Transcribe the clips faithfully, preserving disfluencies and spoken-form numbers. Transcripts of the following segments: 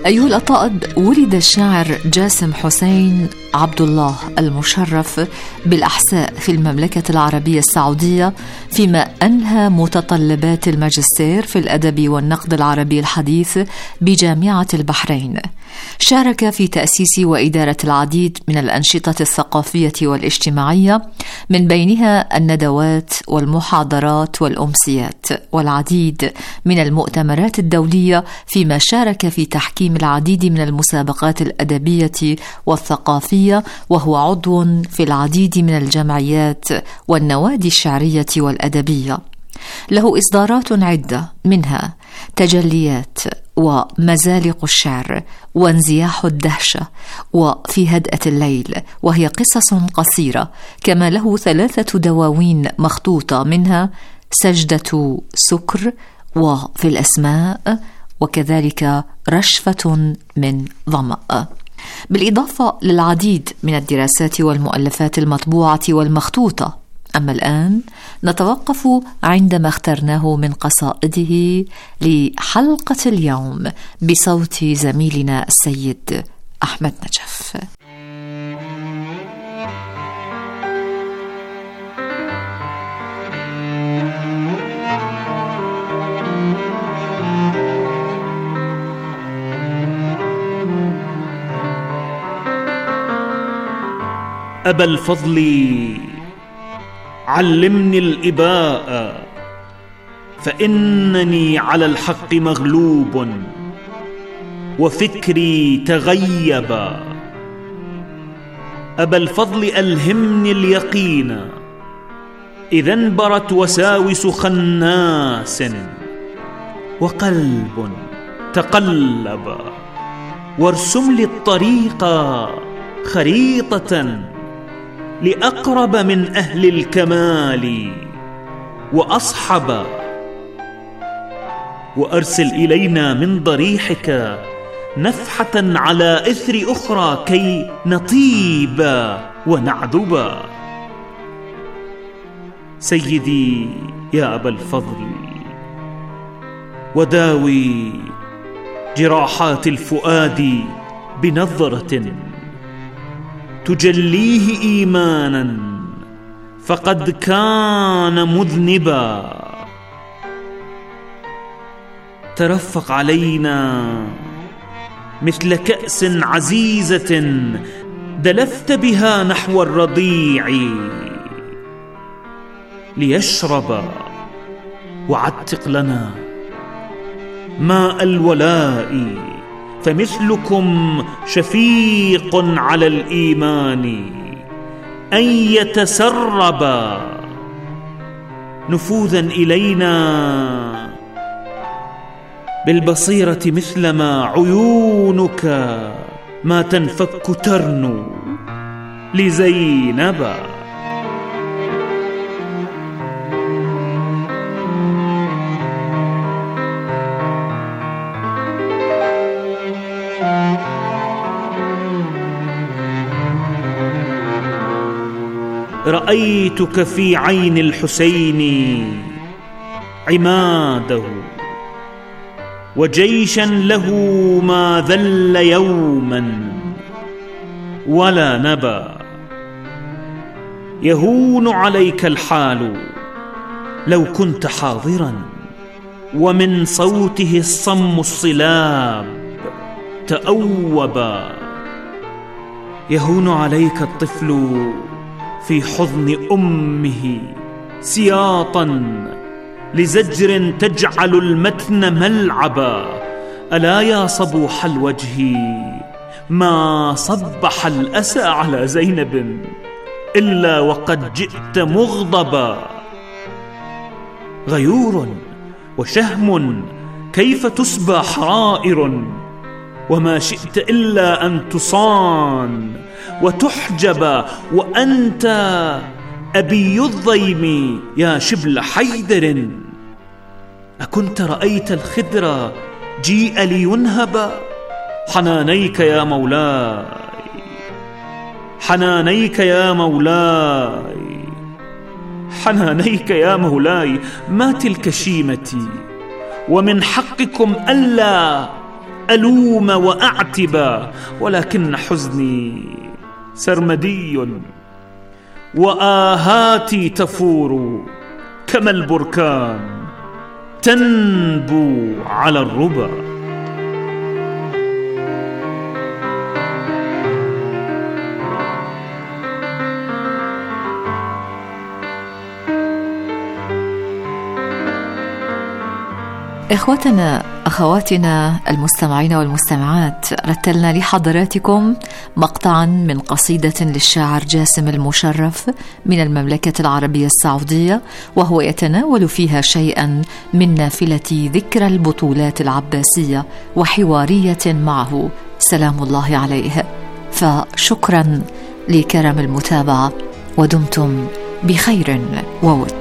أيها الأطائب، ولد الشاعر جاسم حسين عبد الله المشرف بالأحساء في المملكة العربية السعودية، فيما أنهى متطلبات الماجستير في الأدب والنقد العربي الحديث بجامعة البحرين. شارك في تأسيس وإدارة العديد من الأنشطة الثقافية والاجتماعية، من بينها الندوات والمحاضرات والأمسيات، والعديد من المؤتمرات الدولية، فيما شارك في تحكيم العديد من المسابقات الأدبية والثقافية، وهو عضو في العديد من الجمعيات والنوادي الشعرية والأدبية. له إصدارات عدة، منها تجليات ومزالق الشعر وانزياح الدهشة وفي هدأة الليل، وهي قصص قصيرة، كما له ثلاثة دواوين مخطوطة، منها سجدة سكر وفي الأسماء، وكذلك رشفة من ظمأ، بالإضافة للعديد من الدراسات والمؤلفات المطبوعة والمخطوطة. أما الآن نتوقف عندما اخترناه من قصائده لحلقة اليوم بصوت زميلنا السيد أحمد نجف. أبا الفضل علمني الإباء، فإنني على الحق مغلوب وفكري تغيبا. أبا الفضل ألهمني اليقين، إذا انبرت وساوس خناس، وقلب تقلب، وارسم لي الطريق خريطة لأقرب من أهل الكمال وأصحب، وأرسل إلينا من ضريحك نفحة على إثر أخرى كي نطيب ونعذب. سيدي يا أبا الفضل، وداوي جراحات الفؤاد بنظرة تجليه إيمانا، فقد كان مذنبا. ترفق علينا مثل كأس عزيزة دلفت بها نحو الرضيع ليشرب، وعتق لنا ماء الولاء، فمثلكم شفيق على الإيمان أن يتسرب نفوذا إلينا بالبصيرة، مثلما عيونك ما تنفك ترنو لزينب. رأيتك في عين الحسين عماده، وجيشا له ما ذل يوما ولا نبا. يهون عليك الحال لو كنت حاضرا، ومن صوته الصم الصلاب تأوبا. يهون عليك الطفل في حضن أمه سياطا لزجر تجعل المتن ملعبا. ألا يا صبوح الوجه ما صبح الأسى على زينب إلا وقد جئت مغضبا. غيور وشهم كيف تسبى حرائر، وما شئت إلا أن تصان وتحجب، وأنت أبي الضيم يا شبل حيدر. أكنت رأيت الخدر جيء لينهب؟ حنانيك يا مولاي، حنانيك يا مولاي، حنانيك يا مولاي، ما تلك شيمتي، ومن حقكم ألا ألوم وأعتب، ولكن حزني سرمدي وآهاتي تفور كما البركان تنبو على الربا. إخوتنا أخواتنا المستمعين والمستمعات، رتلنا لحضراتكم مقطعا من قصيدة للشاعر جاسم المشرف من المملكة العربية السعودية، وهو يتناول فيها شيئا من نافلة ذكرى البطولات العباسية وحوارية معه سلام الله عليه. فشكرا لكرم المتابعة، ودمتم بخير وود.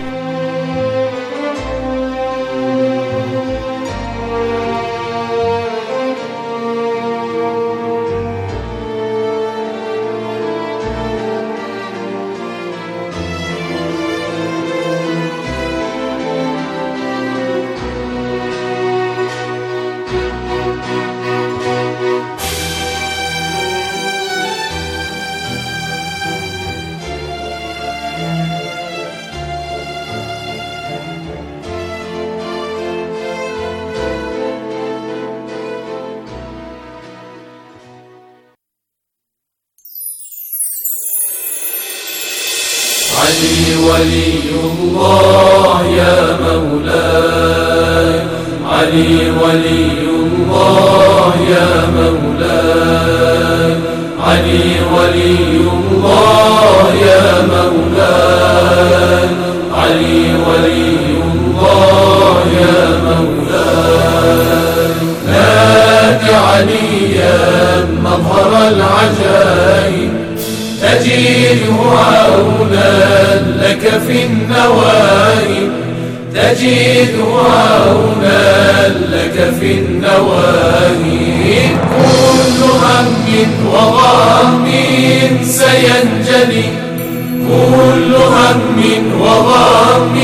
علي ولي الله يا مولاي، علي ولي الله يا مولاي، علي ولي الله يا مولاي، علي ولي الله يا مولاي. نادي عليا مظهر العجائب، تجده عونا لك في النوائب، تجده عونا لك في النوائب. كل هم وغم سينجلي، كل هم وغم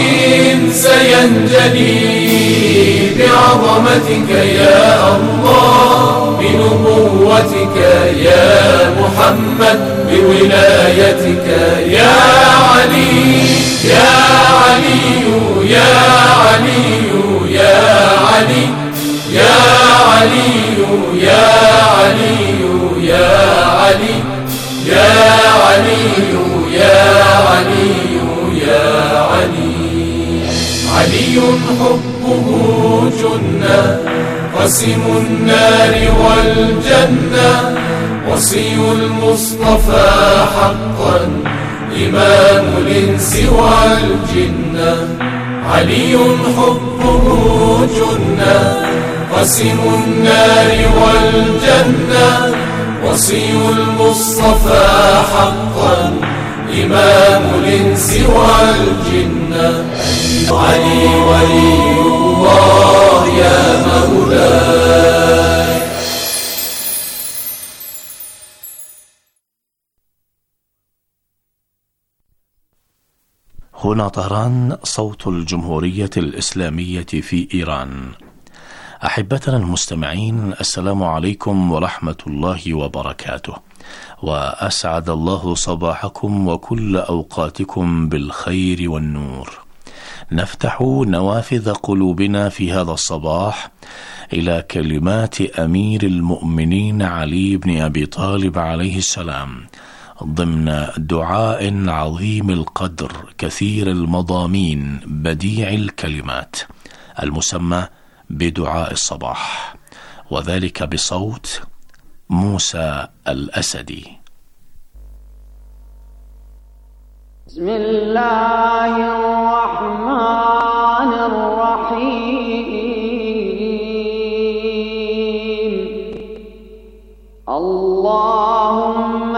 سينجلي بعظمتك يا الله، بنبوتك يا محمد، بولايتك يا علي يا علي يا علي يا علي يا علي يا علي يا علي يا علي يا علي يا علي. علي حبه جنة، قسم النار والجنة، وصي المصطفى حقا، إمام الإنس والجنة. علي حبه جنة، قسم النار والجنة، وصي المصطفى حقا، إمام الإنس والجنة. علي ولي الله يا مولاي. هنا طهران، صوت الجمهورية الإسلامية في إيران. أحبتنا المستمعين، السلام عليكم ورحمة الله وبركاته، وأسعد الله صباحكم وكل أوقاتكم بالخير والنور. نفتح نوافذ قلوبنا في هذا الصباح إلى كلمات أمير المؤمنين علي بن أبي طالب عليه السلام، ضمن دعاء عظيم القدر كثير المضامين بديع الكلمات، المسمى بدعاء الصباح، وذلك بصوت موسى الأسدي. بسم الله الرحمن الرحيم. اللهم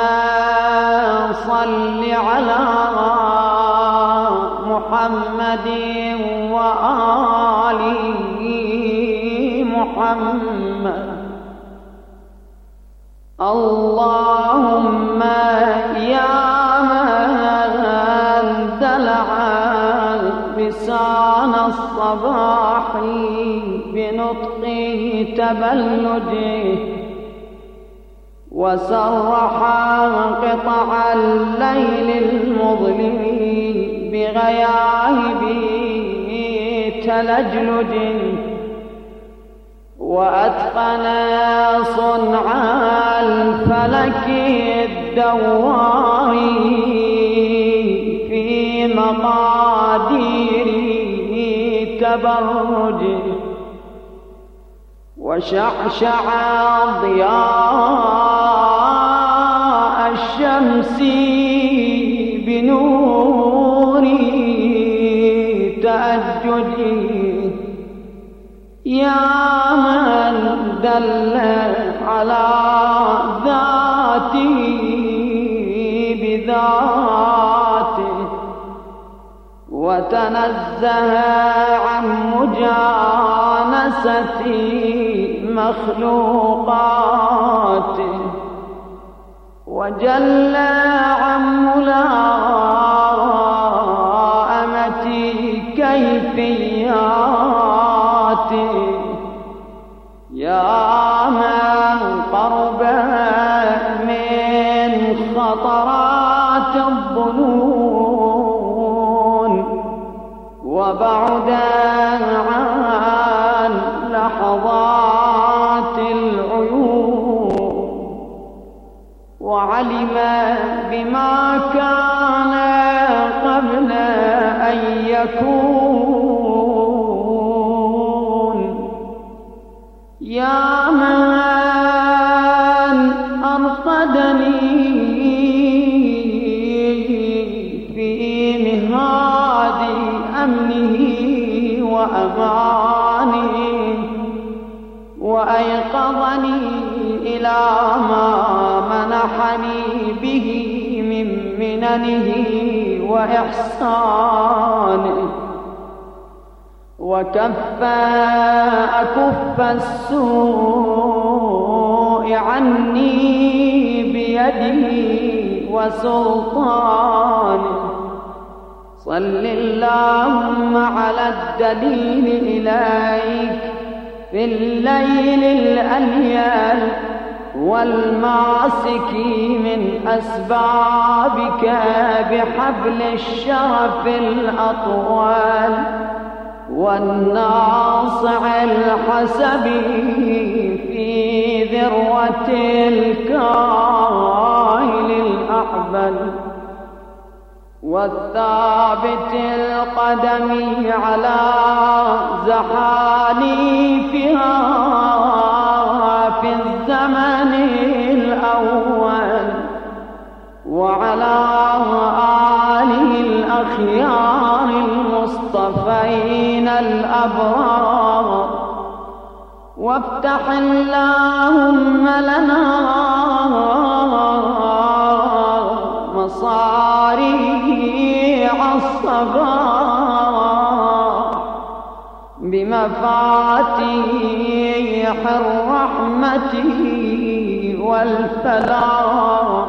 صل على محمد وآل محمد. اللهم يا من دلع لسان الصباح بنطقه تبلجه وسرح قطع الليل المظلم بغياهب تلجلج وأتقن صنع الفلك الدواري في مقادير تبرجه وشعشع ضياء الشمس بنور تأججه يا من دل على ذاته بذاته وتنزه عن مجانسة مخلوقاته وجل عن ملائمة كيفياته يا من قرب من خطرات الظنون وبعد عن لحظات العيون وعلم بما كان قبل أن يكون يا من أرقدني في مهاد أمنه وأمانه وأيقظني إلى ما منحني به من مننه وإحسانه وكف أكف السوء عني بيده وسلطانه صل اللهم على الدليل إليك في الليل الأليل والماسك من أسبابك بحبل الشرف الأطول والناصع الحسب في ذروة الكائل الأحبل والثابت القدم على زحاليفها في الزمن الأول وعلى آله الأخيار المصطفين الأبرار وافتح اللهم لنا مصاريع الصباح بمفاتيح الرحمة والفلاح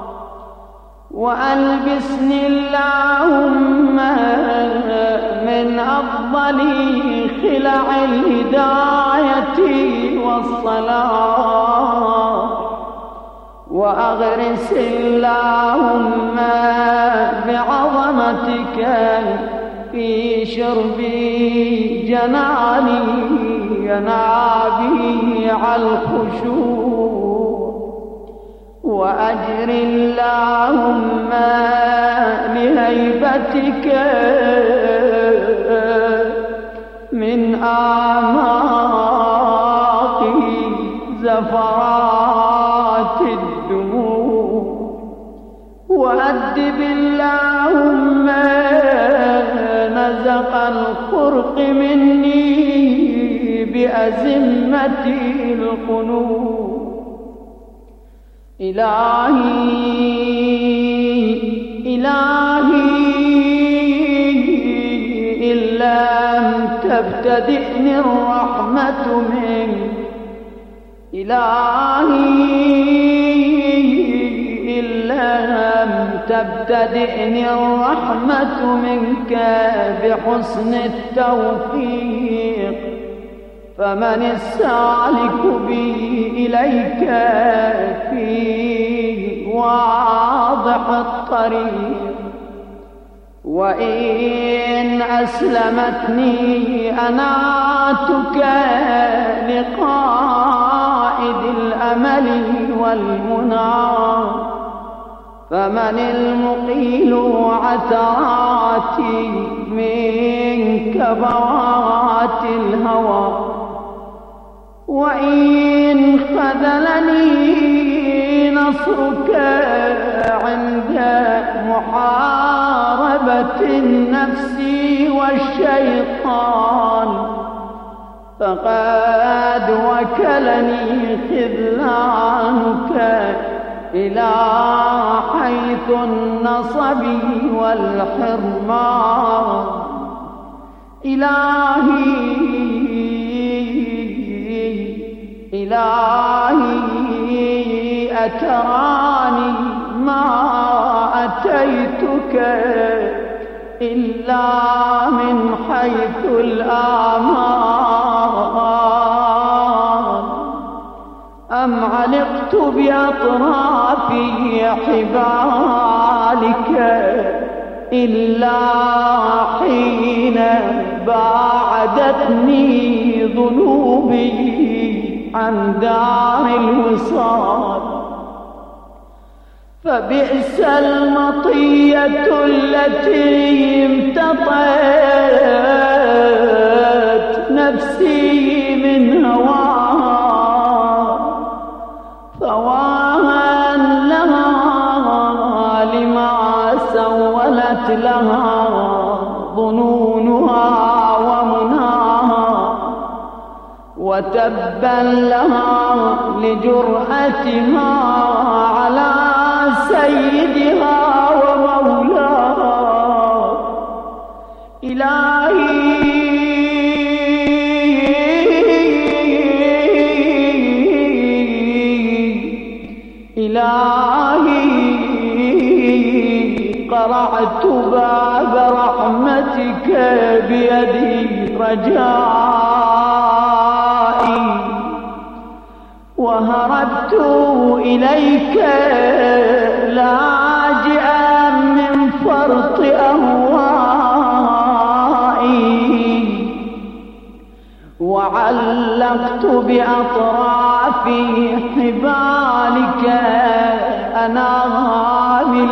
وألبسني اللهم من أفضل خلع الهداية والصلاح وأغرس اللهم بعظمتك في شرب جناني ينابيع الخشوع وأجر اللهم لهيبتك من أعماق زفرات الدموع وأدب اللهم نزق الخرق مني بأزمة القنوط إلهي إلهي إن لم تبتدئني الرحمة منك إلهي إن لم تبتدئني الرحمة منك بحسن التوفيق فمن السالك بي إليك فيه واضح الطريق، وإن أسلمتني أناتك لقائد الأمل والمنى، فمن المقيل عثراتي من كبوات الهوى، وإن خذلني نصرك عند محاربة النفس والشيطان، فقد وكلني خذلانك إلى حيث النصب والحرمان. إلهي إلهي أتراني ما أتيتك إلا من حيث الآمال، أم علقت بأطراف حبالك إلا حين باعدتني ذنوبي عن دار الوصال. فبئس المطية التي امتطت نفسي من هواها، فواها لها لما سولت لها ظنونها ومناها، وتبا لها لجرأتها على سيدها ومولاها. إلهي إلهي قرعت باب رحمتك بيدي رجائي، وهربت إليك لاجئا من فرط أهوائي، وعلقت بأطراف حبالك أنامل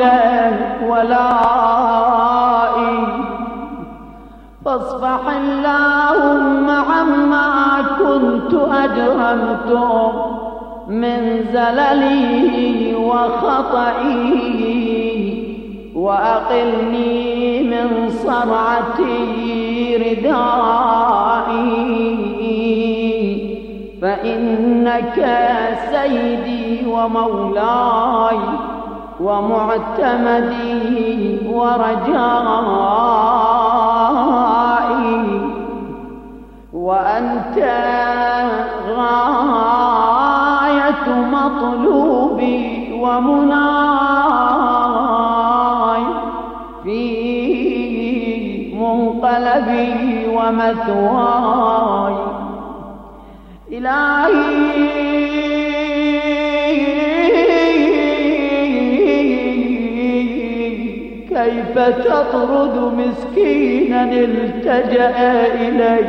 ولائي. فاصفح اللهم عما كنت أجرمت من زللي وخطئي، وأقلني من صرعتي ردائي، فإنك سيدي ومولاي ومعتمدي ورجائي، وأنت غاية مطلوبي ومناي في منقلبي ومثواي. إلهي كيف تطرد مسكينا التجأ إليك؟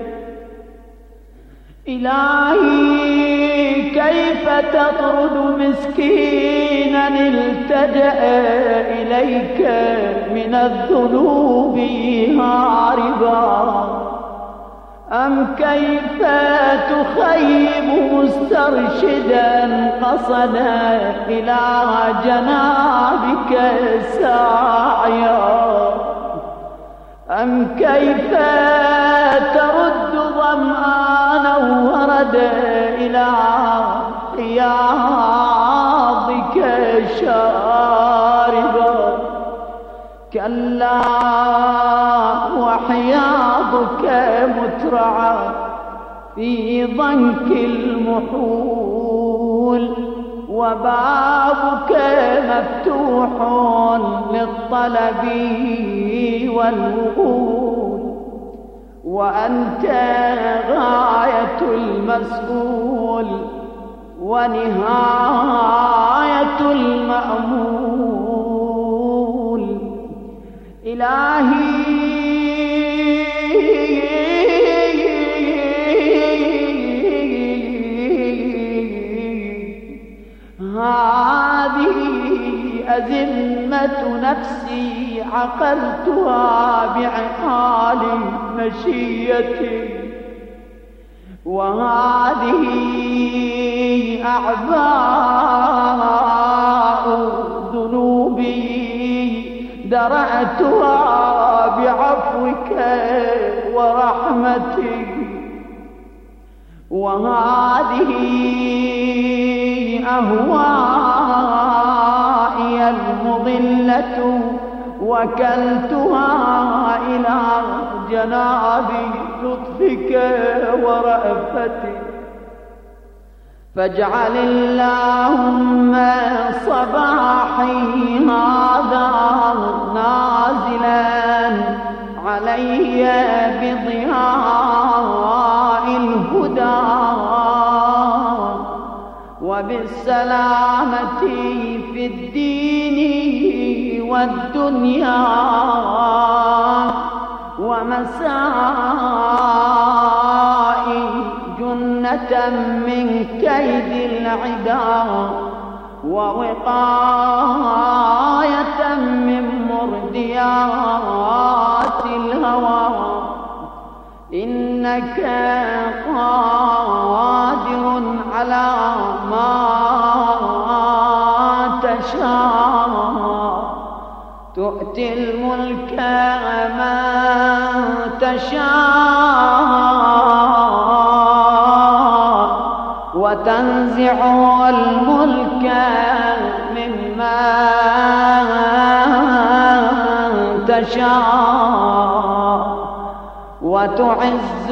إلهي كيف تطرد مسكينا التجأ إليك من الذنوب هاربا؟ أم كيف تخيب مسترشدا قصدا إلى جنابك ساعيا؟ أم كيف ترد ظمآنا وردا إلى حياضك شاربا؟ كلا وحياضك مترعى في ضنك المحول، وبابك مفتوح للطلب والوغول. وأنت غاية المسؤول ونهاية المأمول. إلهي هذه أزمة نفسي عقلتها بعقال مشيتي، وهذه أعباء ذنوبي درأتها بعفوك ورحمتك، وهذه أهوائي المضلة وكلتها إلى جناب لطفك ورأفتك. فاجعل اللهم صباحي هذا نازلا علي بضياء الهدى وبالسلامة في الدين والدنيا ومسائي جنة من كيد العدا ووقاية من مرديات الهوى. إنك قادر على ما تشاء، تؤتي الملك من تشاء وتنزع الملك ممن تشاء وتعز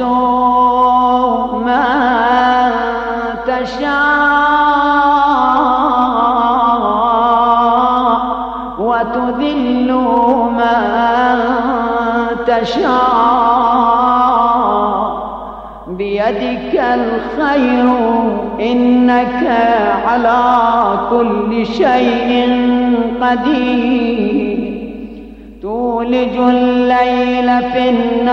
من تشاء وتذل من تشاء، بيدك الخير إنك على كل شيء قدير. تولج الليل في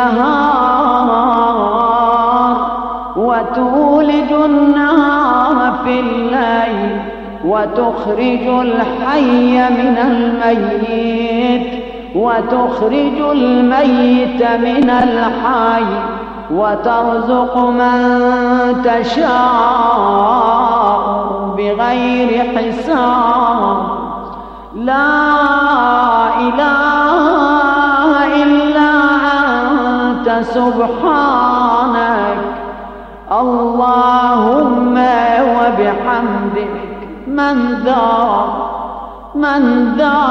النهار وتولج النهار في الليل وتخرج الحي من الميت وتخرج الميت من الحي وترزق من تشاء بغير حساب. لا إله إلا أنت سبحانك اللهم وبحمدك. من ذا من ذا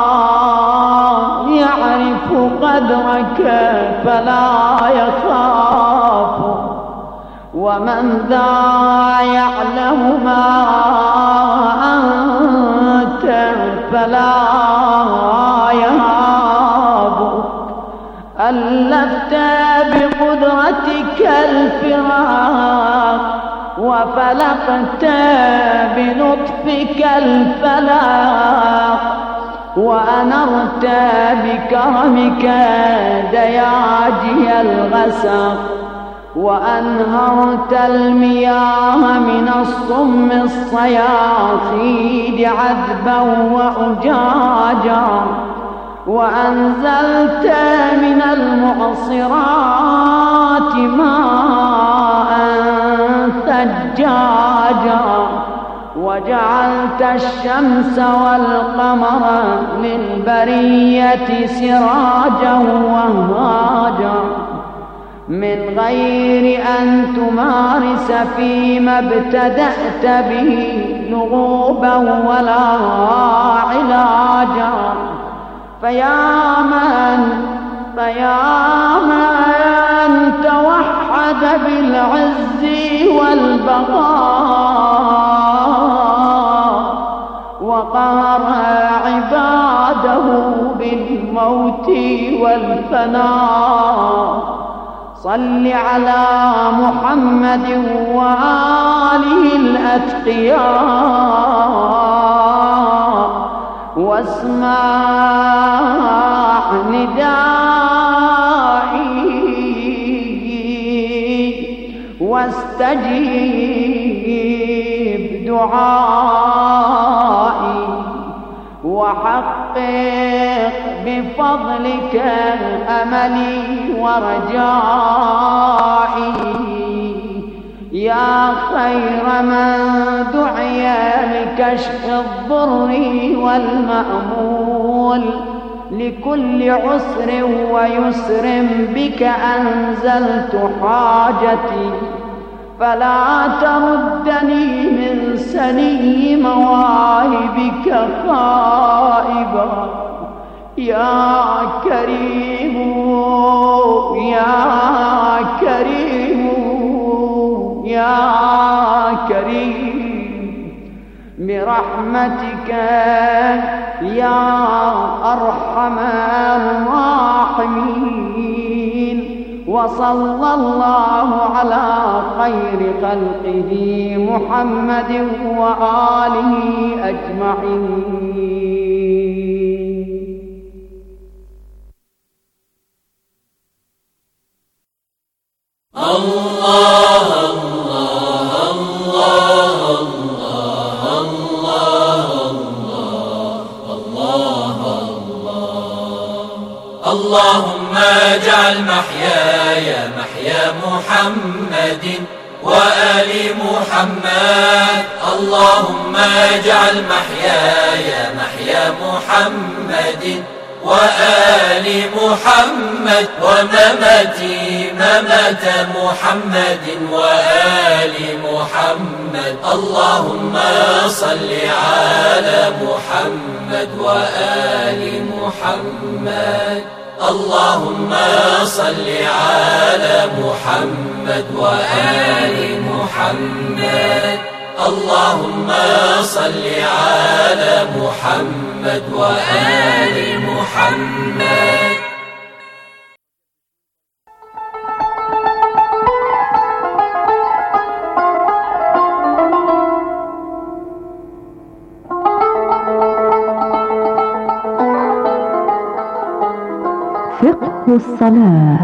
يعرف قدرك فلا يخاف، ومن ذا يعلم ما أنت فلا يهاب. ألفت بقدرتك الفراق وفلقت بلطفك الفلاق وأنرت بكرمك دياجي الغسق وأنهرت المياه من الصم الصياصيد عذبا وأجاجا وأنزلت من المعصرات ماء ثجاجا وجعلت الشمس والقمر للبرية سراجا وهاجا من غير أن تمارس فيما ابتدأت به لغوبا ولا علاجا. فيا من فيا من توحد بالعز والبقاء وقهر عباده بالموت والفناء، صل على محمد وآله الأتقياء واسمع ندائي واستجيب دعائي وحقق بفضلك أملي ورجائي يا خير من دعي لكشف الضر والمأمول لكل عسر ويسر بك أنزلت حاجتي فلا تردني من سني مواهبك خائبا يا كريم يا كريم يا كريم برحمتك يا أرحم الراحمين وصلى الله على خير خلقه محمد وآله أجمعين. الله الله الله الله الله الله اللهم اجعل محياي محيا محمد وآل محمد اللهم اجعل محياي محيا محمد وآل محمد ومماتي ممات محمد وآل محمد اللهم صل على محمد وآل محمد اللهم صل على محمد وآل محمد اللهم صل على محمد وآل محمد. فقه الصلاة.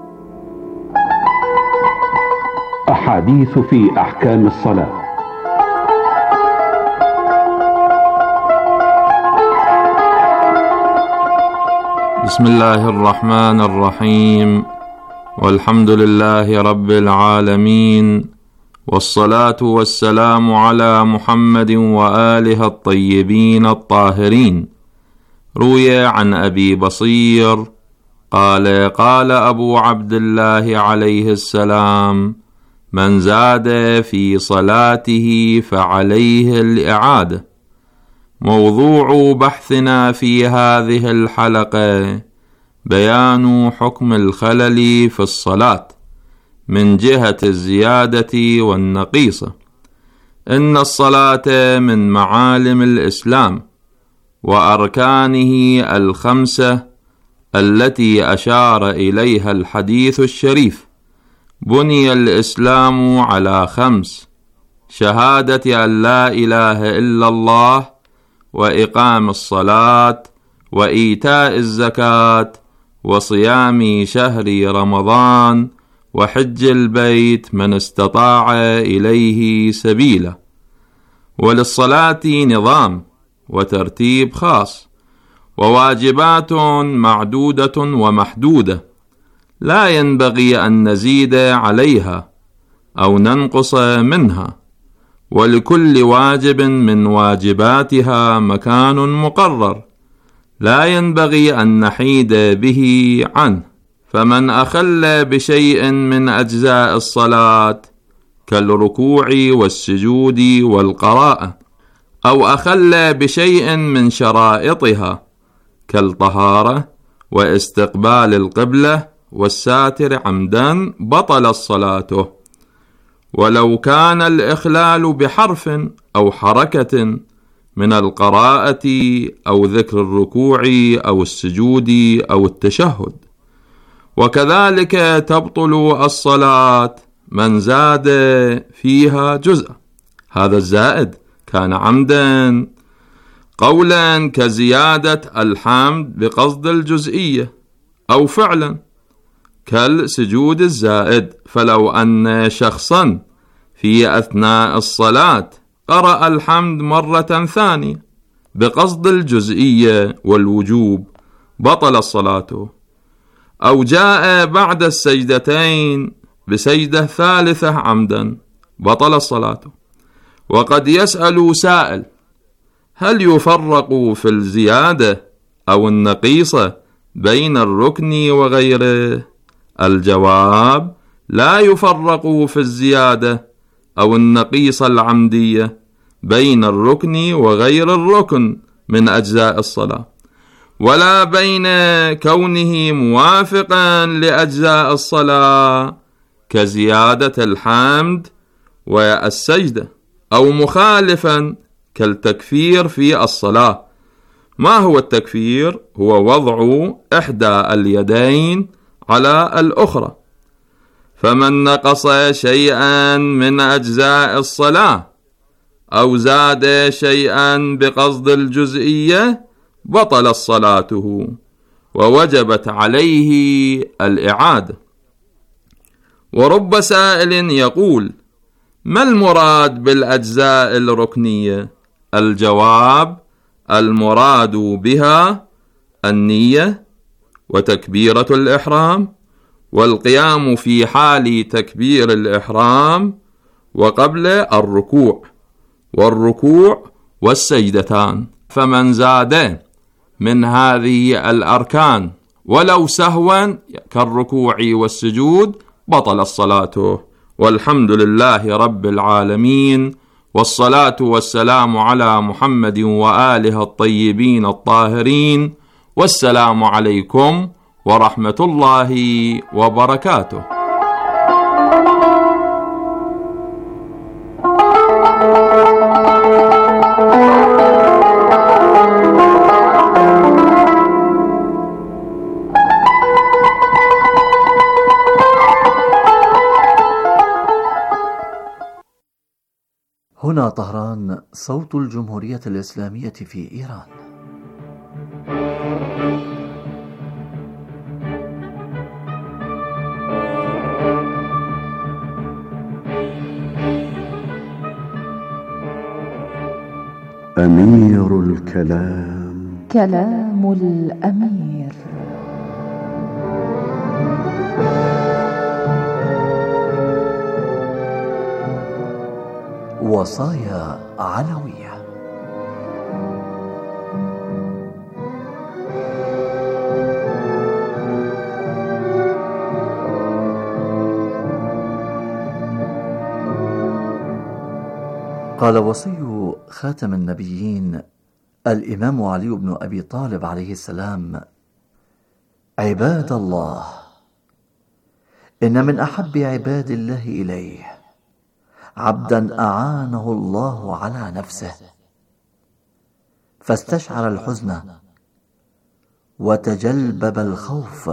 أحاديث في أحكام الصلاة. بسم الله الرحمن الرحيم والحمد لله رب العالمين والصلاة والسلام على محمد وآله الطيبين الطاهرين. روي عن أبي بصير قال قال أبو عبد الله عليه السلام: من زاد في صلاته فعليه الإعادة. موضوع بحثنا في هذه الحلقة بيان حكم الخلل في الصلاة من جهة الزيادة والنقيصة. إن الصلاة من معالم الإسلام وأركانه الخمسة التي أشار إليها الحديث الشريف. بني الإسلام على خمس: شهادة أن لا إله إلا الله، وإقام الصلاة، وإيتاء الزكاة، وصيام شهر رمضان، وحج البيت من استطاع إليه سبيلا. وللصلاة نظام وترتيب خاص، وواجبات معدودة ومحدودة لا ينبغي أن نزيد عليها أو ننقص منها، ولكل واجب من واجباتها مكان مقرر لا ينبغي أن نحيد به عنه. فمن أخل بشيء من أجزاء الصلاة كالركوع والسجود والقراءة، أو أخل بشيء من شرائطها كالطهارة واستقبال القبلة والساتر عمدا، بطل صلاته، ولو كان الإخلال بحرف أو حركة من القراءة أو ذكر الركوع أو السجود أو التشهد. وكذلك تبطل الصلاة من زاد فيها جزءا. هذا الزائد كان عمدا، قولا كزيادة الحمد بقصد الجزئية، أو فعلا كالسجود الزائد. فلو أن شخصا في أثناء الصلاة قرأ الحمد مرة ثانية بقصد الجزئية والوجوب بطل صلاته، أو جاء بعد السجدتين بسجدة ثالثة عمدا بطل صلاته. وقد يسأل سائل: هل يفرق في الزيادة أو النقيصة بين الركن وغيره؟ الجواب: لا يفرق في الزيادة أو النقيصة العمدية بين الركن وغير الركن من أجزاء الصلاة، ولا بين كونه موافقا لأجزاء الصلاة كزيادة الحمد والسجدة، أو مخالفا كالتكفير في الصلاة. ما هو التكفير؟ هو وضع إحدى اليدين على الأخرى. فمن نقص شيئا من أجزاء الصلاة أو زاد شيئا بقصد الجزئية بطل صلاته ووجبت عليه الإعادة. ورب سائل يقول: ما المراد بالأجزاء الركنية؟ الجواب: المراد بها النية وتكبيرة الإحرام والقيام في حال تكبير الإحرام وقبل الركوع والركوع والسجدتان. فمن زاد من هذه الأركان ولو سهوا كالركوع والسجود بطل صلاته. والحمد لله رب العالمين، والصلاة والسلام على محمد وآله الطيبين الطاهرين، والسلام عليكم ورحمة الله وبركاته. هنا طهران، صوت الجمهورية الإسلامية في إيران. أمير الكلام، كلام الأمير. وصايا علوية. قال وصي خاتم النبيين الإمام علي بن أبي طالب عليه السلام: عباد الله، إن من أحب عباد الله إليه عبدا أعانه الله على نفسه فاستشعر الحزن وتجلبب الخوف،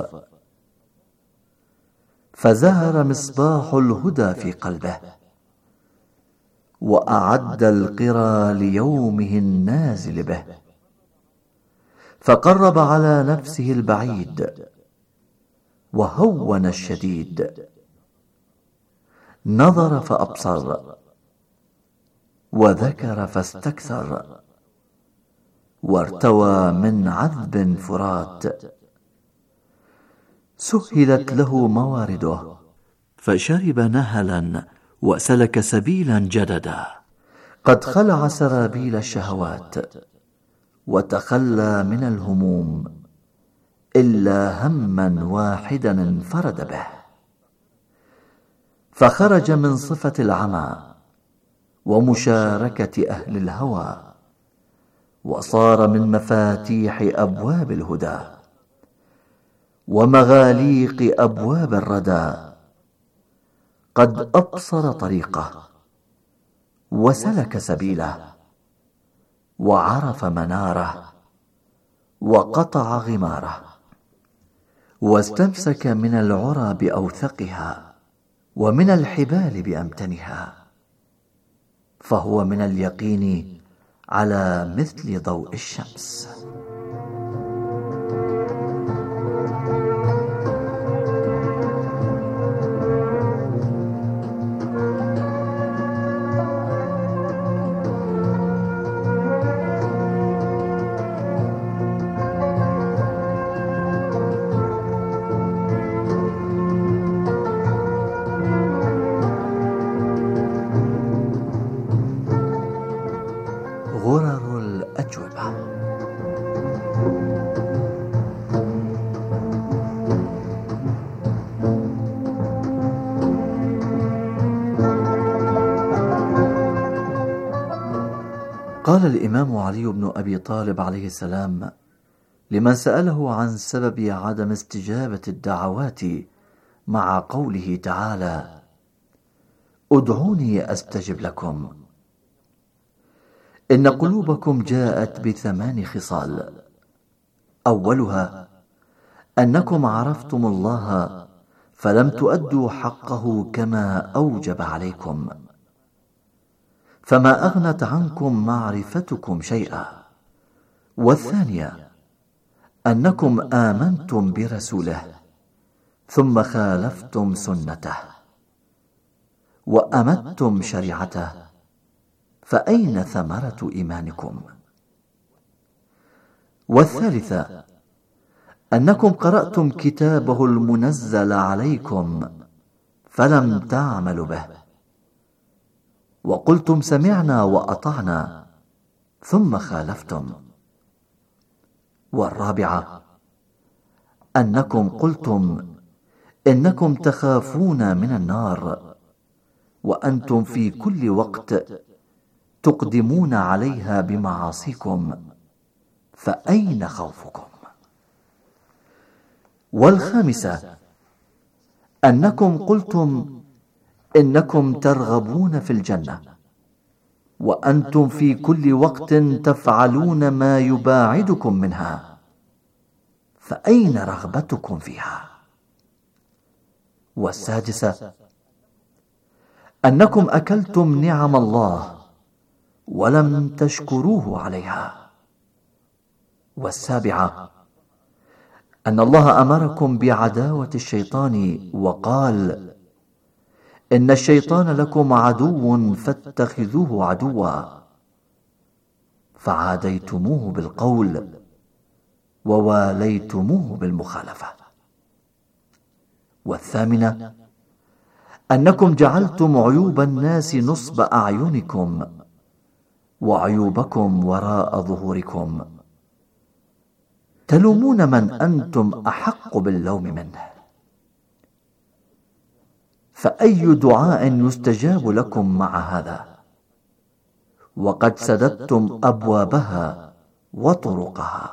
فزهر مصباح الهدى في قلبه، وأعد القرى ليومه النازل به، فقرب على نفسه البعيد وهون الشديد، نظر فأبصر وذكر فاستكثر، وارتوى من عذب فرات، سهلت له موارده، فشرب نهلا وسلك سبيلا جددا، قد خلع سرابيل الشهوات وتخلى من الهموم، إلا هما واحدا انفرد به، فخرج من صفة العمى ومشاركة أهل الهوى، وصار من مفاتيح أبواب الهدى ومغاليق أبواب الردى، قد أبصر طريقه وسلك سبيله وعرف مناره وقطع غماره، واستمسك من العرى بأوثقها ومن الحبال بأمتنها، فهو من اليقين على مثل ضوء الشمس. غرر الأجوبة. قال الإمام علي بن أبي طالب عليه السلام لمن سأله عن سبب عدم استجابة الدعوات مع قوله تعالى: ادعوني أستجب لكم: إن قلوبكم جاءت بثمان خصال، أولها أنكم عرفتم الله فلم تؤدوا حقه كما أوجب عليكم، فما أغنت عنكم معرفتكم شيئا. والثانية أنكم آمنتم برسوله ثم خالفتم سنته وأمتم شريعته، فأين ثمرة إيمانكم؟ والثالثة أنكم قرأتم كتابه المنزل عليكم فلم تعملوا به، وقلتم سمعنا وأطعنا ثم خالفتم. والرابعة أنكم قلتم إنكم تخافون من النار وأنتم في كل وقت تقدمون عليها بمعاصيكم، فأين خوفكم؟ والخامسة أنكم قلتم إنكم ترغبون في الجنة وأنتم في كل وقت تفعلون ما يباعدكم منها، فأين رغبتكم فيها؟ والسادسة أنكم أكلتم نعم الله ولم تشكروه عليها. والسابعة أن الله أمركم بعداوة الشيطان وقال: إن الشيطان لكم عدو فاتخذوه عدوا، فعاديتموه بالقول وواليتموه بالمخالفة. والثامنة أنكم جعلتم عيوب الناس نصب أعينكم وعيوبكم وراء ظهوركم، تلومون من أنتم أحق باللوم منه، فأي دعاء يستجاب لكم مع هذا وقد سددتم أبوابها وطرقها؟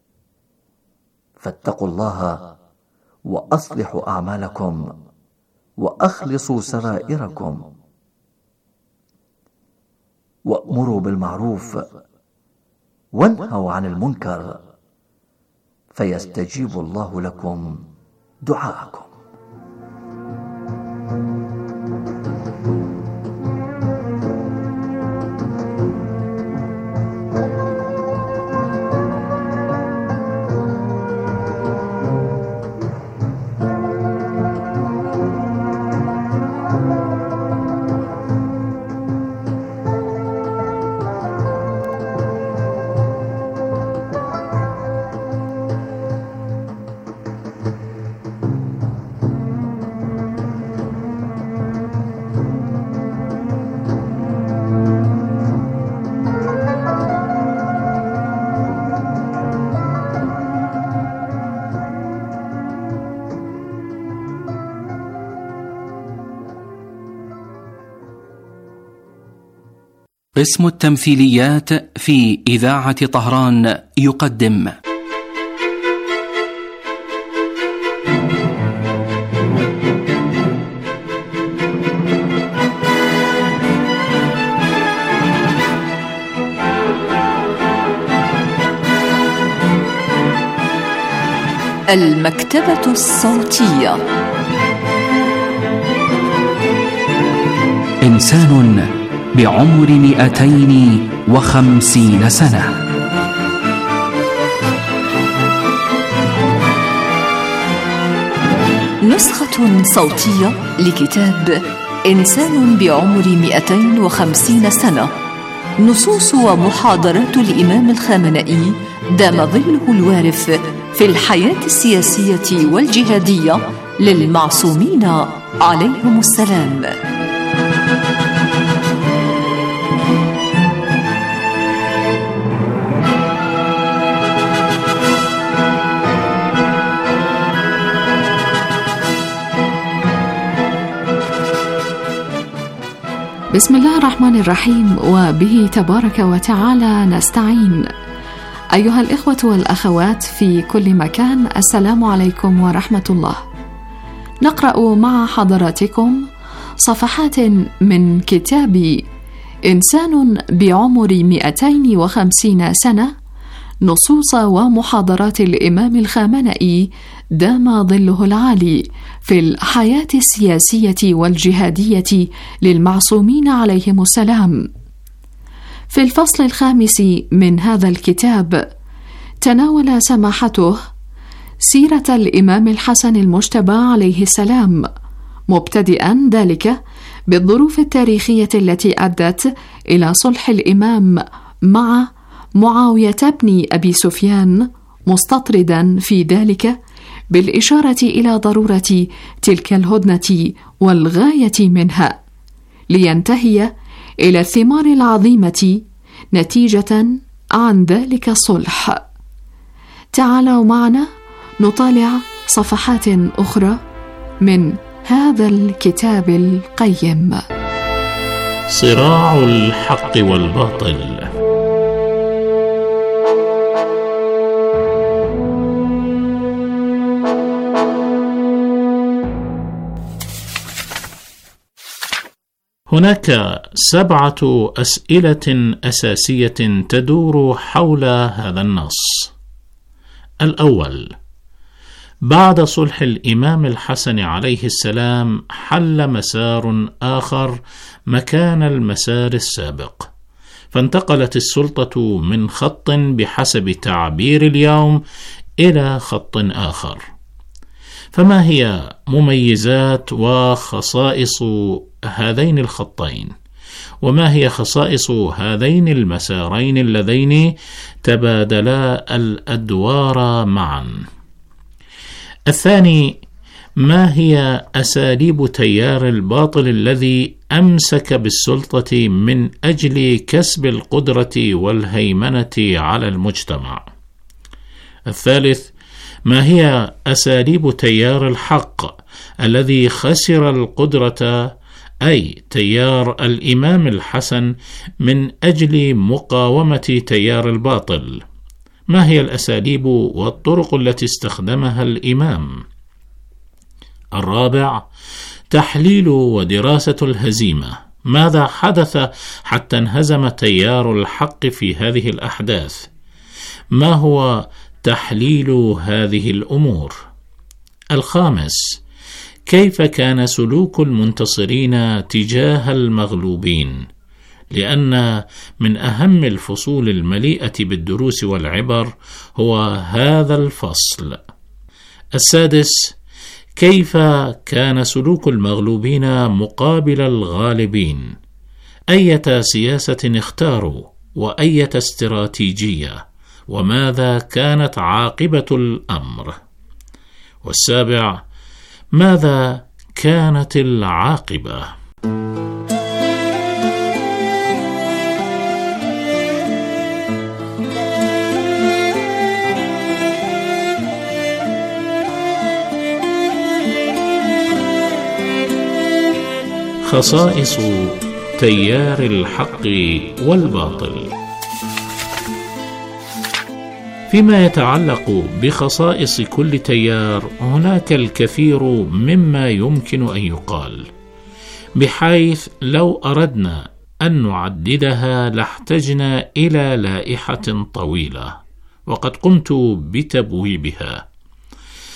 فاتقوا الله وأصلحوا أعمالكم وأخلصوا سرائركم، وأمروا بالمعروف وانهوا عن المنكر، فيستجيب الله لكم دعاءكم. قسم التمثيليات في إذاعة طهران يقدم المكتبة الصوتية. إنسان بعمر مئتين وخمسين سنة. نسخة صوتية لكتاب إنسان بعمر مئتين وخمسين سنة، نصوص ومحاضرات الإمام الخامنئي دام ظله الوارف في الحياة السياسية والجهادية للمعصومين عليهم السلام. بسم الله الرحمن الرحيم، وبه تبارك وتعالى نستعين. أيها الإخوة والأخوات في كل مكان، السلام عليكم ورحمة الله. نقرأ مع حضراتكم صفحات من كتاب إنسان بعمر مئتين وخمسين سنة، نصوص ومحاضرات الإمام الخامنئي دام ظله العالي في الحياة السياسية والجهادية للمعصومين عليهم السلام. في الفصل الخامس من هذا الكتاب تناول سماحته سيرة الإمام الحسن المجتبى عليه السلام، مبتدئا ذلك بالظروف التاريخية التي أدت إلى صلح الإمام مع معاوية بن أبي سفيان، مستطردا في ذلك بالإشارة إلى ضرورة تلك الهدنة والغاية منها، لينتهي إلى الثمار العظيمة نتيجة عن ذلك الصلح. تعالوا معنا نطالع صفحات أخرى من هذا الكتاب القيم. صراع الحق والباطل. هناك سبعة أسئلة أساسية تدور حول هذا النص. الأول: بعد صلح الإمام الحسن عليه السلام حل مسار آخر مكان المسار السابق، فانتقلت السلطة من خط بحسب تعبير اليوم إلى خط آخر. فما هي مميزات وخصائص هذين الخطين؟ وما هي خصائص هذين المسارين اللذين تبادلا الأدوار معا؟ الثاني: ما هي أساليب تيار الباطل الذي أمسك بالسلطة من أجل كسب القدرة والهيمنة على المجتمع؟ الثالث: ما هي أساليب تيار الحق الذي خسر القدرة، أي تيار الإمام الحسن، من أجل مقاومة تيار الباطل؟ ما هي الأساليب والطرق التي استخدمها الإمام؟ الرابع: تحليل ودراسة الهزيمة. ماذا حدث حتى انهزم تيار الحق في هذه الأحداث؟ ما هو تحليل هذه الأمور؟ الخامس: كيف كان سلوك المنتصرين تجاه المغلوبين؟ لأن من أهم الفصول المليئة بالدروس والعبر هو هذا الفصل. السادس: كيف كان سلوك المغلوبين مقابل الغالبين؟ أية سياسة اختاروا وأية استراتيجية؟ وماذا كانت عاقبة الأمر؟ والسابع: ماذا كانت العاقبة؟ خصائص تيار الحق والباطل. فيما يتعلق بخصائص كل تيار هناك الكثير مما يمكن أن يقال، بحيث لو أردنا أن نعددها لاحتجنا إلى لائحة طويلة، وقد قمت بتبويبها.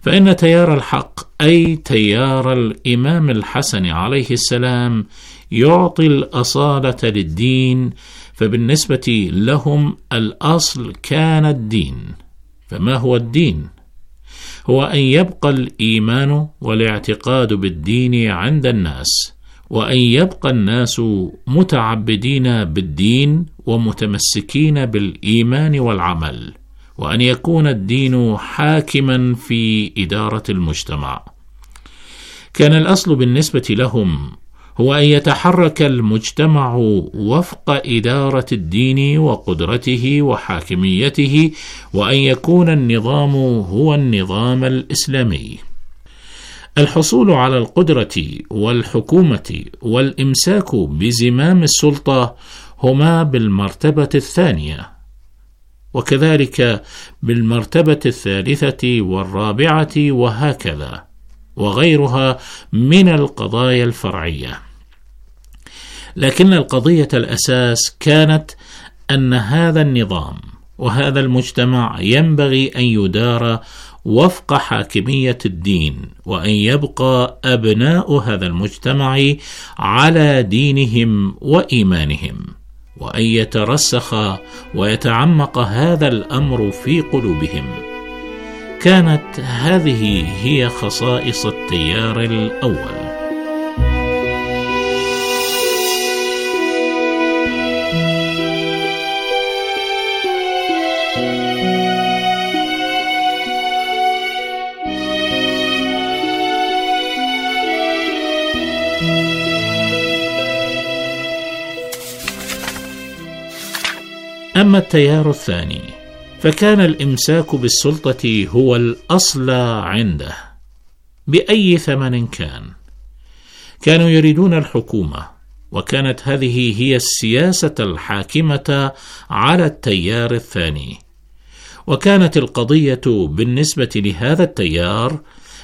فإن تيار الحق أي تيار الإمام الحسن عليه السلام يعطي الأصالة للدين، فبالنسبة لهم الأصل كان الدين. فما هو الدين؟ هو أن يبقى الإيمان والاعتقاد بالدين عند الناس، وأن يبقى الناس متعبدين بالدين ومتمسكين بالإيمان والعمل، وأن يكون الدين حاكما في إدارة المجتمع. كان الأصل بالنسبة لهم هو أن يتحرك المجتمع وفق إدارة الدين وقدرته وحاكميته، وأن يكون النظام هو النظام الإسلامي. الحصول على القدرة والحكومة والإمساك بزمام السلطة هما بالمرتبة الثانية، وكذلك بالمرتبة الثالثة والرابعة، وهكذا، وغيرها من القضايا الفرعية. لكن القضية الأساس كانت أن هذا النظام وهذا المجتمع ينبغي أن يدار وفق حاكمية الدين، وأن يبقى أبناء هذا المجتمع على دينهم وإيمانهم، وأن يترسخ ويتعمق هذا الأمر في قلوبهم. كانت هذه هي خصائص التيار الأول. أما التيار الثاني فكان الإمساك بالسلطة هو الأصل عنده بأي ثمن كان. كانوا يريدون الحكومة، وكانت هذه هي السياسة الحاكمة على التيار الثاني. وكانت القضية بالنسبة لهذا التيار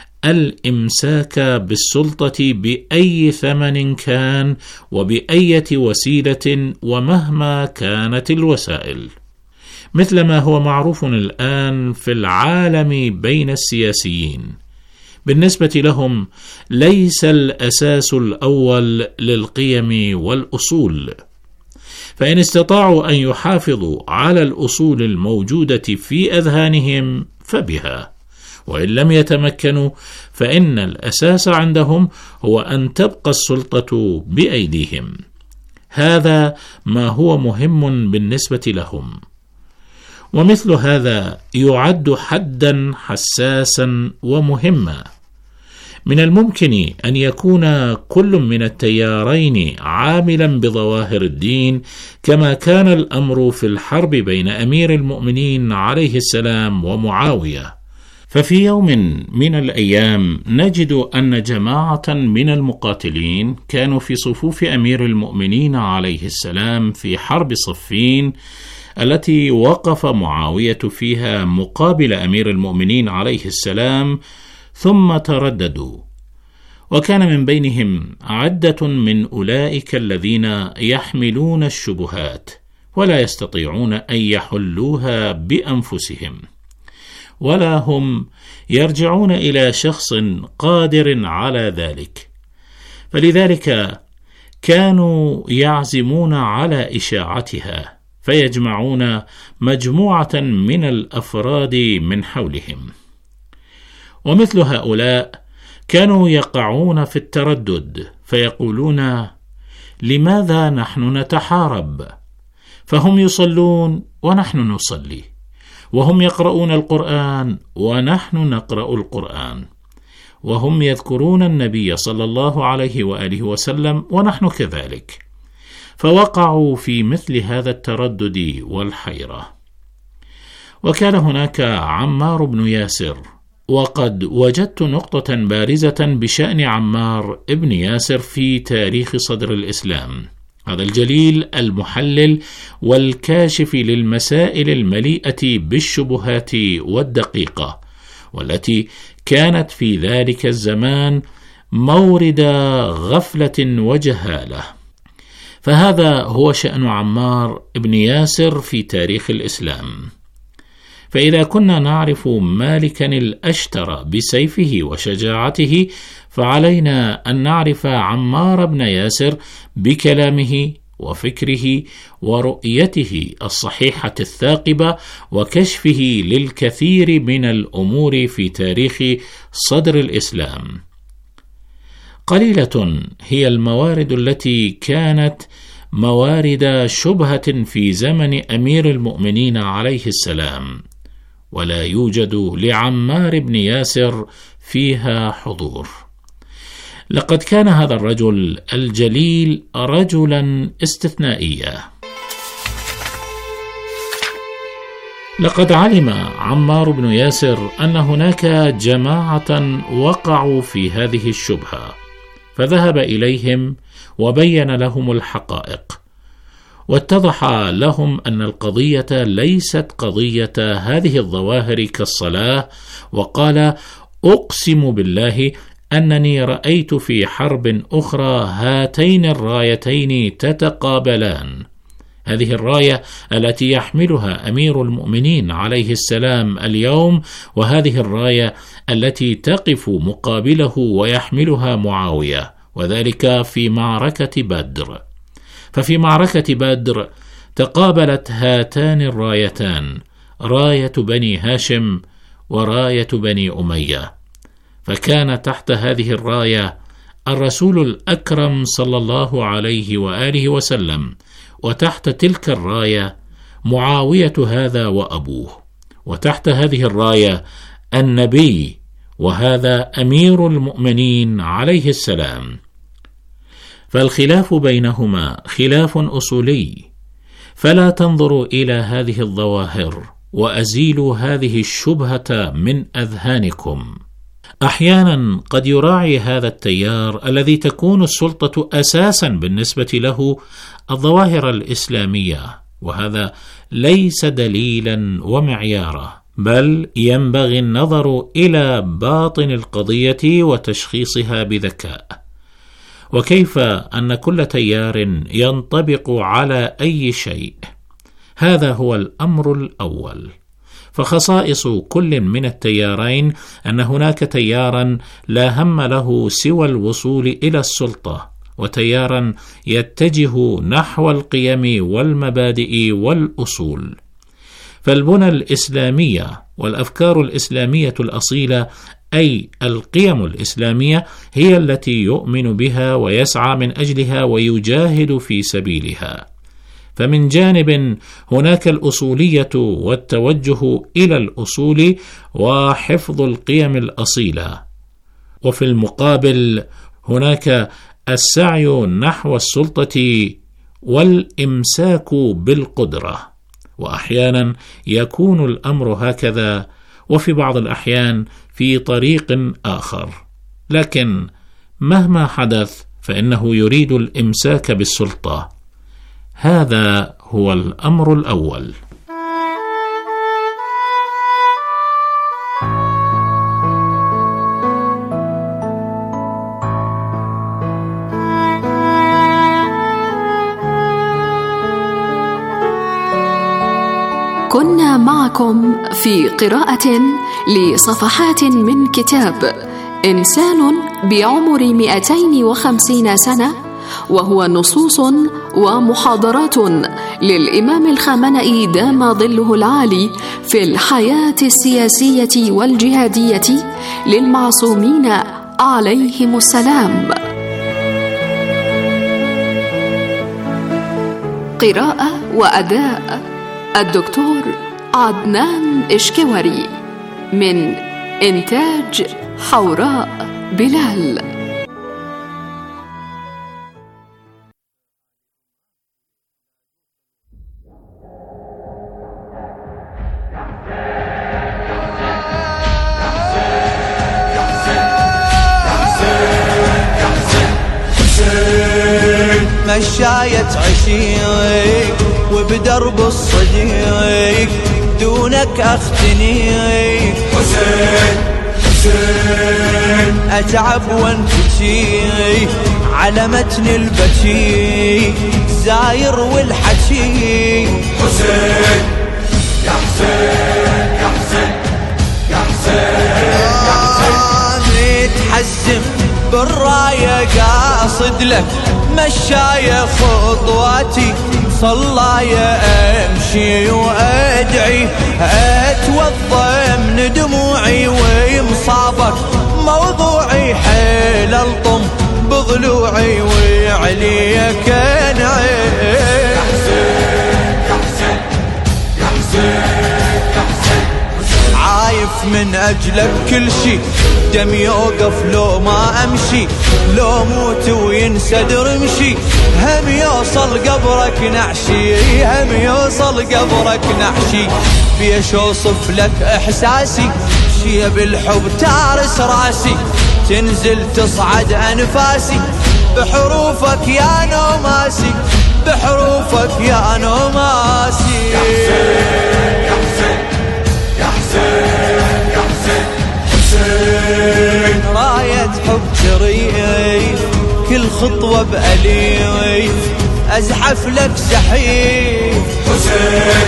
الإمساك بالسلطة بأي ثمن كان وبأية وسيلة ومهما كانت الوسائل، مثل ما هو معروف الآن في العالم بين السياسيين. بالنسبة لهم ليس الأساس الأول للقيم والأصول، فإن استطاعوا أن يحافظوا على الأصول الموجودة في أذهانهم فبها، وإن لم يتمكنوا فإن الأساس عندهم هو أن تبقى السلطة بأيديهم. هذا ما هو مهم بالنسبة لهم، ومثل هذا يعد حدا حساسا ومهما. من الممكن أن يكون كل من التيارين عاملا بظواهر الدين، كما كان الأمر في الحرب بين أمير المؤمنين عليه السلام ومعاوية. ففي يوم من الأيام نجد أن جماعة من المقاتلين كانوا في صفوف أمير المؤمنين عليه السلام في حرب صفين التي وقف معاوية فيها مقابل أمير المؤمنين عليه السلام، ثم ترددوا. وكان من بينهم عدة من أولئك الذين يحملون الشبهات ولا يستطيعون أن يحلوها بأنفسهم، ولا هم يرجعون إلى شخص قادر على ذلك، فلذلك كانوا يعزمون على إشاعتها، فيجمعون مجموعة من الأفراد من حولهم. ومثل هؤلاء كانوا يقعون في التردد، فيقولون: لماذا نحن نتحارب؟ فهم يصلون ونحن نصلي، وهم يقرؤون القرآن ونحن نقرأ القرآن، وهم يذكرون النبي صلى الله عليه وآله وسلم ونحن كذلك. فوقعوا في مثل هذا التردد والحيرة. وكان هناك عمار بن ياسر، وقد وجدت نقطة بارزة بشأن عمار بن ياسر في تاريخ صدر الإسلام، هذا الجليل المحلل والكاشف للمسائل المليئة بالشبهات والدقيقة، والتي كانت في ذلك الزمان مورد غفلة وجهالة. فهذا هو شأن عمار بن ياسر في تاريخ الإسلام. فإذا كنا نعرف مالكا الأشتر بسيفه وشجاعته، فعلينا أن نعرف عمار بن ياسر بكلامه وفكره ورؤيته الصحيحة الثاقبة وكشفه للكثير من الأمور في تاريخ صدر الإسلام. قليلة هي الموارد التي كانت موارد شبهة في زمن أمير المؤمنين عليه السلام، ولا يوجد لعمار بن ياسر فيها حضور. لقد كان هذا الرجل الجليل رجلا استثنائيا. لقد علم عمار بن ياسر أن هناك جماعة وقعوا في هذه الشبهة، فذهب إليهم وبين لهم الحقائق، واتضح لهم أن القضية ليست قضية هذه الظواهر كالصلاة، وقال: أقسم بالله أنني رأيت في حرب أخرى هاتين الرايتين تتقابلان، هذه الراية التي يحملها أمير المؤمنين عليه السلام اليوم، وهذه الراية التي تقف مقابله ويحملها معاوية، وذلك في معركة بدر. ففي معركة بدر تقابلت هاتان الرايتان، راية بني هاشم وراية بني أمية، فكان تحت هذه الراية الرسول الأكرم صلى الله عليه وآله وسلم، وتحت تلك الراية معاوية هذا وأبوه، وتحت هذه الراية النبي وهذا أمير المؤمنين عليه السلام. فالخلاف بينهما خلاف أصولي، فلا تنظروا إلى هذه الظواهر وأزيلوا هذه الشبهة من أذهانكم. أحيانا قد يراعي هذا التيار الذي تكون السلطة أساسا بالنسبة له الظواهر الإسلامية، وهذا ليس دليلا ومعيارا، بل ينبغي النظر إلى باطن القضية وتشخيصها بذكاء، وكيف أن كل تيار ينطبق على أي شيء. هذا هو الأمر الأول. فخصائص كل من التيارين أن هناك تيارا لا هم له سوى الوصول إلى السلطة، وتيارا يتجه نحو القيم والمبادئ والأصول. فالبنى الإسلامية والأفكار الإسلامية الأصيلة، أي القيم الإسلامية، هي التي يؤمن بها ويسعى من أجلها ويجاهد في سبيلها. فمن جانب هناك الأصولية والتوجه إلى الأصول وحفظ القيم الأصيلة، وفي المقابل هناك السعي نحو السلطة والإمساك بالقدرة. وأحيانا يكون الأمر هكذا، وفي بعض الأحيان في طريق آخر، لكن مهما حدث فإنه يريد الإمساك بالسلطة. هذا هو الأمر الأول. كنا معكم في قراءة لصفحات من كتاب إنسان بعمر مئتين وخمسين سنة، وهو نصوص ومحاضرات للإمام الخامنئي دام ظله العالي في الحياة السياسية والجهادية للمعصومين عليهم السلام. قراءة وأداء الدكتور عدنان إشكوري، من إنتاج حوراء بلال. مشاية عشيق وبدرب الصديق، دونك أختنيك حسين حسين، أتعب وانفتشي على متن البكي، زاير والحكي حسين يا حسين يا متحزم بالراية قاصد لك مشاية خطواتي صلاية امشي وادعي اتوضى من دموعي ومصابك موضوعي حيل الطم بضلوعي وعليك انعي يا حسين يا حسين يا حسين عايف من اجلك كل شي دم يوقف لو ما امشي لو موت وينسدر امشي هم يوصل قبرك نعشي هم يوصل قبرك نعشي بيش اوصف لك احساسي شي بالحب تارس راسي تنزل تصعد انفاسي بحروفك يا نوماسي بحروفك يا نوماسي يا حسين يا حسين يا حسين يا حسين حسين راية حب جريء كل خطوة بأليف أزحف لك سحيف حسين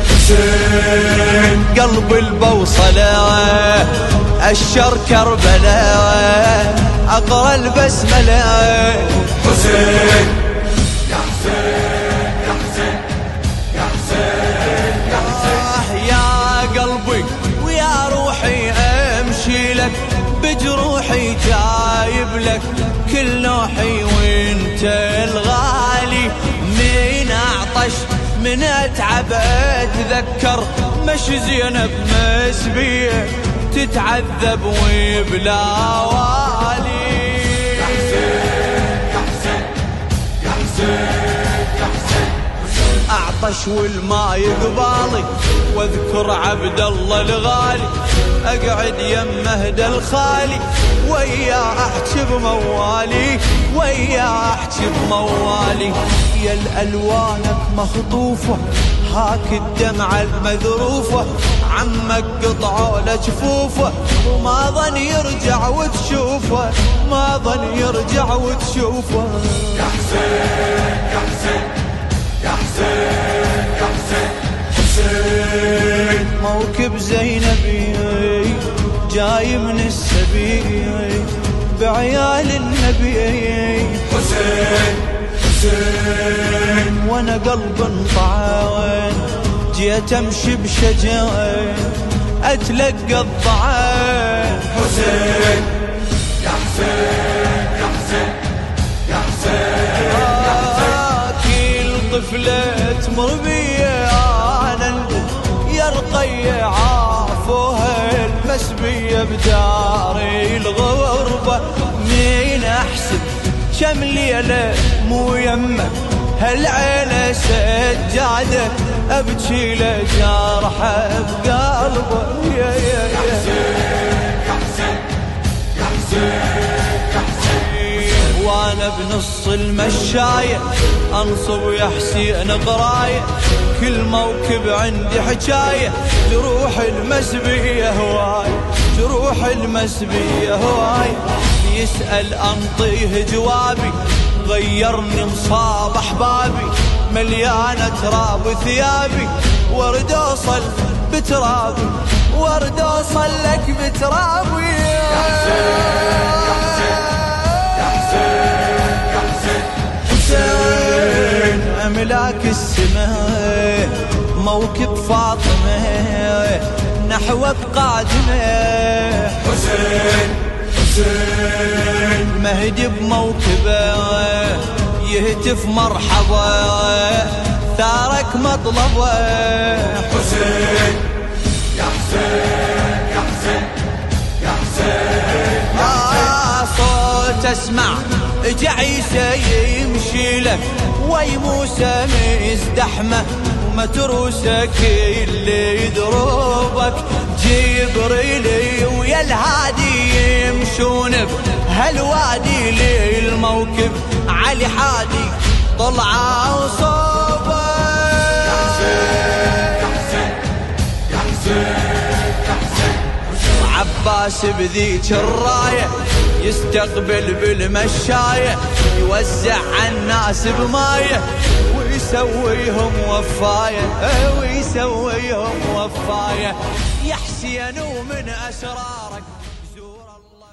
حسين قلب البوصلة الشر كربلاء أقرأ البسملة حسين يا حسين يا حسين يا حسين يا حسين يا قلبي ويا روحي امشي لك بجروحي جايب لك كل نوحي وانت الغالي من اعطش من اتعب اتذكر مش زينب مسبيه تتعذب وبلا والي يا حسين يا حسين يا حسين يا حسين اعطش والما يقبالي واذكر عبد الله الغالي اقعد يم مهدى الخالي ويا احكي بموالي ويا احكي بموالي يا الالوانك مخطوفه هاك الدمعة المذروفة عمك قطعوا لجفوفه وما ظن يرجع وتشوفه ما ظن يرجع وتشوفه يا حسين يا حسين يا حسين يا حسين حسين موكب زينبي جاي من السبيل بعيال النبي حسين حسين وانا قلب انطعن جيت امشي بشجاعة اتلقى الضعان حسين يا حسين يا حسين يا حسين كل طفلة تمر بي انا يا رقية عافوها المسبية بداري الغربة مين احسب كم ليلة مو يمك هالعيلة سجادة ابكي لجرحه بقلبه يا يا يا حسين يا حسين يا حسين يا حسين وانا بنص المشاية انصب يا حسين قراية كل موكب عندي حكاية جروح المسبية هواي جروح المسبية هواي يسأل انطيه جوابي غيرني مصاب احبابي مليانة تراب ثيابي ورد اوصل بترابي ورد اوصل لك بترابي يا حسين يا حسين يا حسين يا حسين حسين املاك السماء موكب فاطمة نحوك قادمة حسين حسين مهدي بموكبه يهتف مرحبا ثارك مطلبه حسين يا حسين يا حسين يا حسين يا صوت اسمع اجا عيسى يمشي لك وي موسى مزدحمه ومتروسك اللي يضربك جبريل ويا الهادي يمشون بهالوادي للموكب علي حادي طلعوا صوبه يا حسين يا حسين يا حسين يا حسين عباس بذيك الرايه يستقبل بالمشايه يوزع عالناس بمايه ويسويهم وفايه ويسويهم وفايه يا حسين نسيان ومن أسرارك